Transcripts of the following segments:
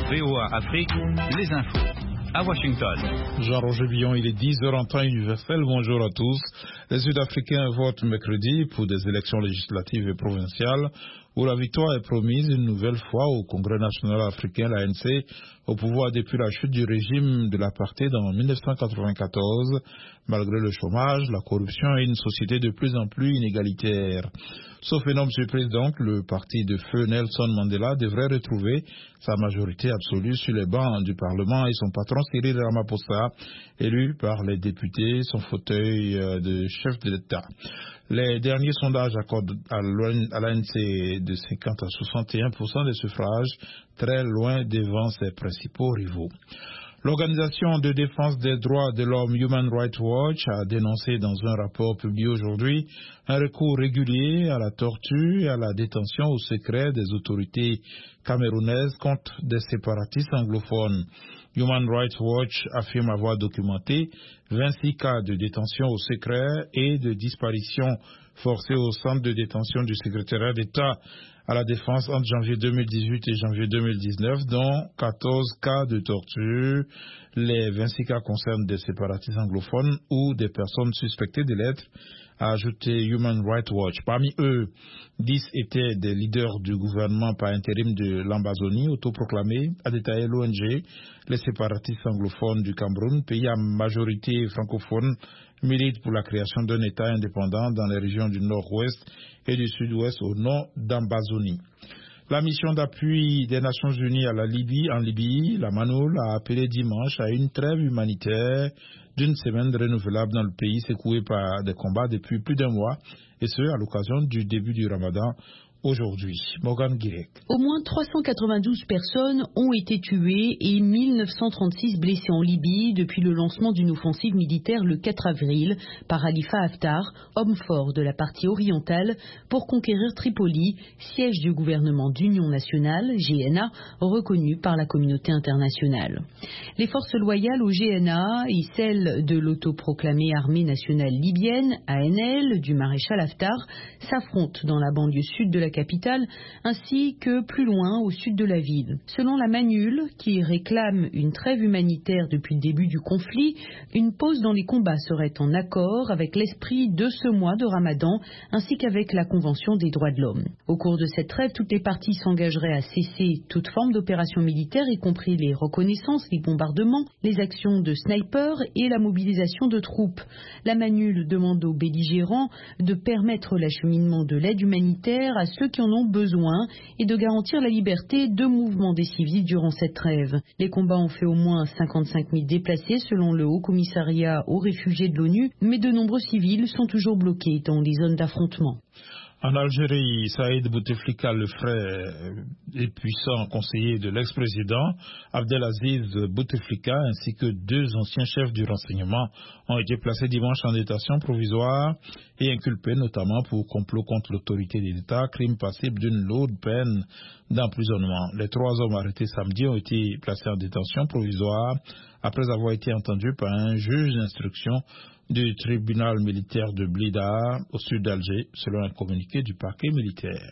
VOA Afrique, les infos. À Washington. Jean-Roger Billon, il est 10h en temps universel. Bonjour à tous. Les Sud-Africains votent mercredi pour des élections législatives et provinciales où la victoire est promise une nouvelle fois au Congrès national africain, l'ANC, au pouvoir depuis la chute du régime de l'apartheid en 1994, malgré le chômage, la corruption et une société de plus en plus inégalitaire. Sauf énorme surprise donc, le parti de feu Nelson Mandela devrait retrouver sa majorité absolue sur les bancs du Parlement et son patron Cyril Ramaphosa, élu par les députés, son fauteuil de chef de l'État. Les derniers sondages accordent à l'ANC de 50 à 61% des suffrages, très loin devant ses principaux rivaux. L'organisation de défense des droits de l'homme Human Rights Watch a dénoncé dans un rapport publié aujourd'hui un recours régulier à la torture et à la détention au secret des autorités camerounaises contre des séparatistes anglophones. Human Rights Watch affirme avoir documenté 26 cas de détention au secret et de disparition forcée au centre de détention du secrétariat d'État à la défense entre janvier 2018 et janvier 2019, dont 14 cas de torture. Les 26 cas concernent des séparatistes anglophones ou des personnes suspectées de l'être, a ajouté Human Rights Watch. Parmi eux, 10 étaient des leaders du gouvernement par intérim de l'Ambazonie, autoproclamé, a détaillé l'ONG. Les séparatistes anglophones du Cameroun, pays à majorité francophone, militent pour la création d'un État indépendant dans les régions du nord-ouest et du sud-ouest au nord d'Ambazonie. La mission d'appui des Nations Unies en Libye, la MANUL, a appelé dimanche à une trêve humanitaire d'une semaine renouvelable dans le pays secoué par des combats depuis plus d'un mois, et ce, à l'occasion du début du Ramadan aujourd'hui. Morgan Guirec. Au moins 392 personnes ont été tuées et 1936 blessées en Libye depuis le lancement d'une offensive militaire le 4 avril par Khalifa Haftar, homme fort de la partie orientale, pour conquérir Tripoli, siège du gouvernement d'union nationale, GNA, reconnu par la communauté internationale. Les forces loyales au GNA et celles de l'autoproclamée armée nationale libyenne, ANL, du maréchal Haftar, s'affrontent dans la banlieue sud de la capitale, ainsi que plus loin au sud de la ville. Selon la MANUL, qui réclame une trêve humanitaire depuis le début du conflit, une pause dans les combats serait en accord avec l'esprit de ce mois de Ramadan, ainsi qu'avec la Convention des droits de l'homme. Au cours de cette trêve, toutes les parties s'engageraient à cesser toute forme d'opération militaire, y compris les reconnaissances, les bombardements, les actions de snipers et la mobilisation de troupes. La MANUL demande aux belligérants de permettre l'acheminement de l'aide humanitaire à ceux qui en ont besoin et de garantir la liberté de mouvement des civils durant cette trêve. Les combats ont fait au moins 55 000 déplacés selon le Haut Commissariat aux réfugiés de l'ONU, mais de nombreux civils sont toujours bloqués dans les zones d'affrontement. En Algérie, Saïd Bouteflika, le frère et puissant conseiller de l'ex-président Abdelaziz Bouteflika, ainsi que deux anciens chefs du renseignement, ont été placés dimanche en détention provisoire et inculpés notamment pour complot contre l'autorité de l'État, crime passible d'une lourde peine d'emprisonnement. Les trois hommes arrêtés samedi ont été placés en détention provisoire après avoir été entendus par un juge d'instruction du tribunal militaire de Blida, au sud d'Alger, selon un communiqué du parquet militaire.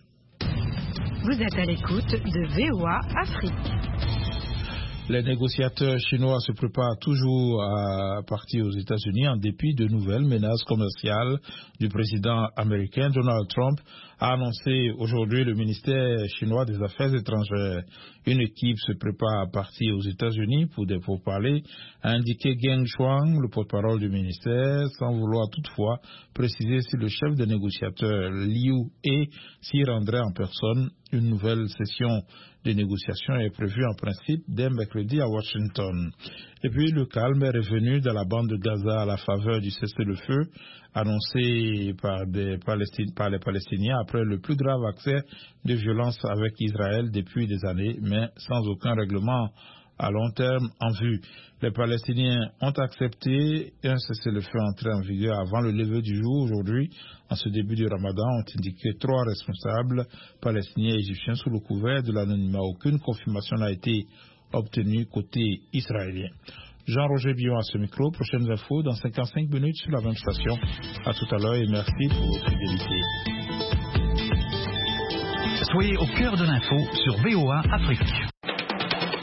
Vous êtes à l'écoute de VOA Afrique. Les négociateurs chinois se préparent toujours à partir aux États-Unis en dépit de nouvelles menaces commerciales du président américain Donald Trump, a annoncé aujourd'hui le ministère chinois des Affaires étrangères. Une équipe se prépare à partir aux États-Unis pour des pourparlers, a indiqué Geng Shuang, le porte-parole du ministère, sans vouloir toutefois préciser si le chef des négociateurs Liu He s'y rendrait en personne. Une nouvelle session de négociations est prévue en principe dès mercredi à Washington. Et puis le calme est revenu dans la bande de Gaza à la faveur du cessez-le-feu annoncé par les Palestiniens après le plus grave accès de violence avec Israël depuis des années, mais sans aucun règlement à long terme en vue. Les Palestiniens ont accepté un cessez-le-feu entré en vigueur avant le lever du jour aujourd'hui. En ce début du Ramadan, ont indiqué 3 responsables palestiniens et égyptiens sous le couvert de l'anonymat. Aucune confirmation n'a été obtenue côté israélien. Jean-Roger Billon à ce micro. Prochaines infos dans 55 minutes sur la même station. À tout à l'heure et merci pour votre fidélité. Soyez au cœur de l'info sur VOA Afrique.